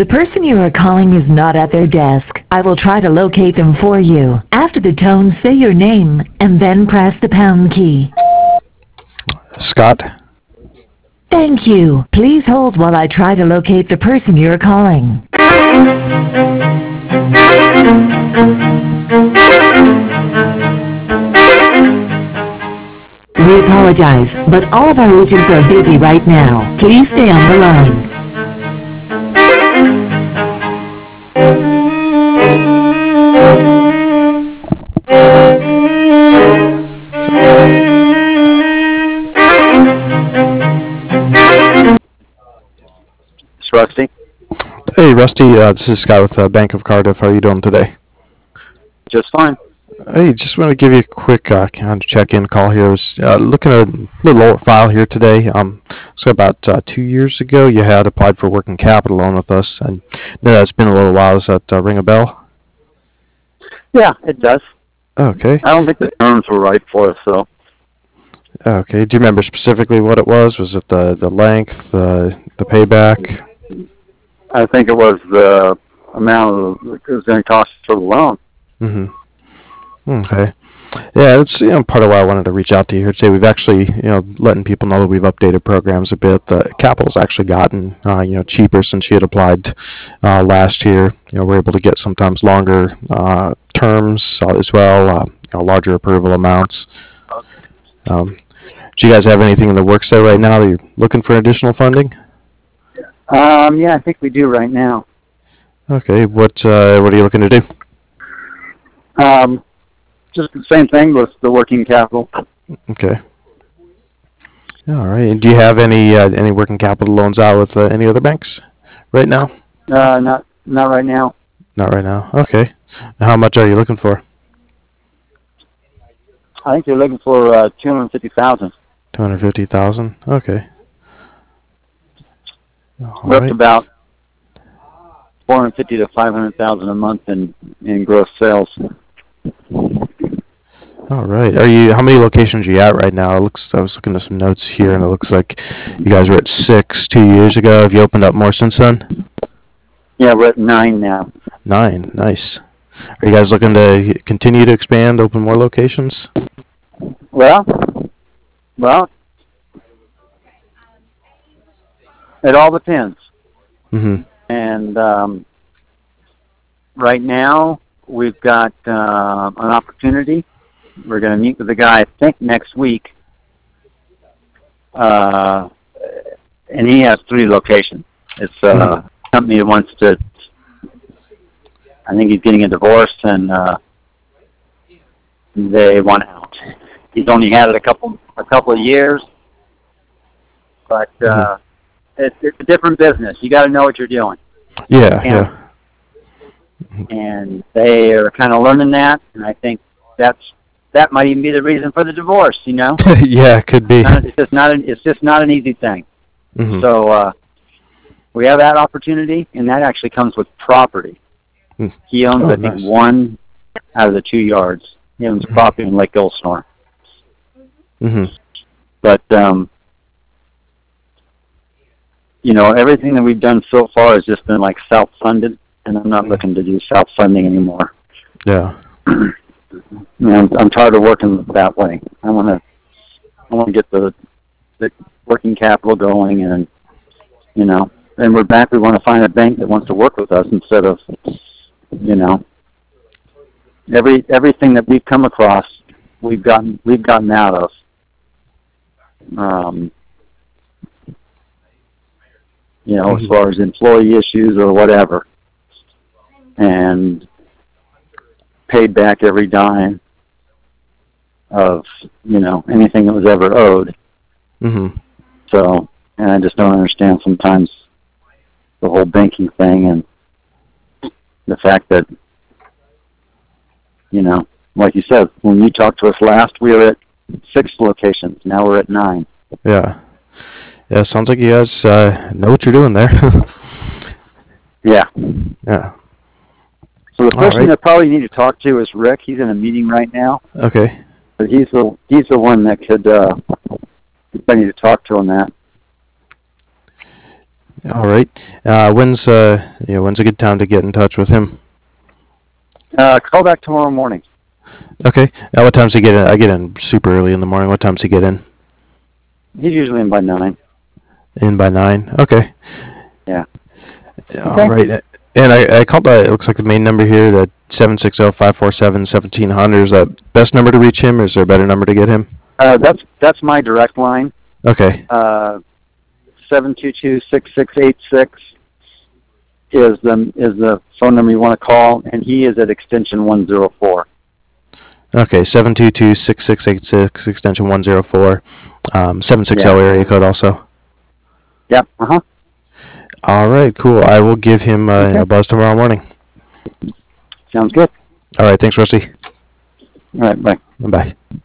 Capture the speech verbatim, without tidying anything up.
The person you are calling is not at their desk. I will try to locate them for you. After the tone, say your name and then press the pound key. Scott. Thank you. Please hold while I try to locate the person you're calling. We apologize, but all of our agents are busy right now. Please stay on the line. It's Rusty. Hey, Rusty. Uh, this is Scott with uh, Bank of Cardiff. How are you doing today? Just fine. Hey, just want to give you a quick uh, kind of check-in call here. I was uh, looking at a little old file here today. Um, so about uh, two years ago, you had applied for a working capital loan with us. I know that's been a little while. Does that uh, ring a bell? Yeah, it does. Okay. I don't think the terms were right for us, though. Okay. Do you remember specifically what it was? Was it the the length, the the payback? I think it was the amount of, it was going to cost for the loan. Mm-hmm. Okay. Yeah, that's you know part of why I wanted to reach out to you here today. We've actually you know letting people know that we've updated programs a bit. The capital's actually gotten uh, you know cheaper since you had applied uh, last year. You know we're able to get sometimes longer uh, terms uh, as well, uh, you know, larger approval amounts. Um, do you guys have anything in the works there right now that you're looking for additional funding? Um, yeah, I think we do right now. Okay. What uh, what are you looking to do? Um, just the same thing with the working capital. Okay. All right. And do you have any uh, any working capital loans out with uh, any other banks right now? Uh, not not right now. Not right now. Okay. How much are you looking for? I think they're looking for uh, two hundred fifty thousand. Two hundred fifty thousand. Okay. All We're up right. to about four hundred fifty to five hundred thousand a month in in gross sales. All right. Are you? How many locations are you at right now? It looks. I was looking at some notes here, and it looks like you guys were at six two years ago. Have you opened up more since then? Yeah, we're at nine now. Nine. Nice. Are you guys looking to continue to expand, open more locations? Well, well, it all depends. Mm-hmm. And um, right now, we've got uh, an opportunity. We're going to meet with the guy, I think, next week. Uh, and he has three locations. It's a Mm-hmm. company that wants to, I think he's getting a divorce, and uh, they want out. He's only had it a couple a couple of years, but uh, Mm-hmm. it's, it's a different business. You got to know what you're doing. Yeah. And, Yeah. and they are kind of learning that, and I think that's that might even be the reason for the divorce. You know, Yeah. Could be. Not- it's just not an, it's just not an easy thing. Mm-hmm. So uh, we have that opportunity, and that actually comes with property. Mm. He owns, Oh, I think, nice. one out of the two yards. He owns property in Lake Gulfsnore. Mm-hmm. But um, you know, everything that we've done so far has just been like self-funded, and I'm not looking to do self-funding anymore. Yeah. You know, I'm, I'm tired of working that way. I want to, I want to get the, the working capital going, and you know, and we're back. We want to find a bank that wants to work with us instead of, you know, every everything that we've come across, we've gotten we've gotten out of. Um, you know, as far as employee issues or whatever, and paid back every dime of, you know, anything that was ever owed. Mm-hmm. So, and I just don't understand sometimes the whole banking thing, and the fact that, you know, like you said, when you talked to us last, we were at six locations. Now we're at nine. Yeah. Yeah. Sounds like you guys uh, know what you're doing there. Yeah. Yeah. So the All person right. that probably need to talk to is Rick. He's in a meeting right now, Okay. but he's the he's the one that could uh, I need to talk to on that. All right. Uh, when's uh, you know, when's a good time to get in touch with him? Uh, call back tomorrow morning. Okay. Uh, what time's he get in? I get in super early in the morning. What time's he get in? He's usually in by nine. In by nine. Okay. Yeah. All Okay. right. And I, I called that. It looks like the main number here, the seven six zero, five four seven, seventeen hundred. Is that best number to reach him, or is there a better number to get him? Uh, that's that's my direct line. Okay. Uh, seven two two, six six eight six is the is the phone number you want to call, and he is at extension one zero four. Okay. seven two two, six six eight six, extension one zero four. Um, seven six zero Yeah. area code also. Yep. Uh huh. All right. Cool. I will give him uh, Okay. a buzz tomorrow morning. Sounds good. All right. Thanks, Rusty. All right. Bye. Bye.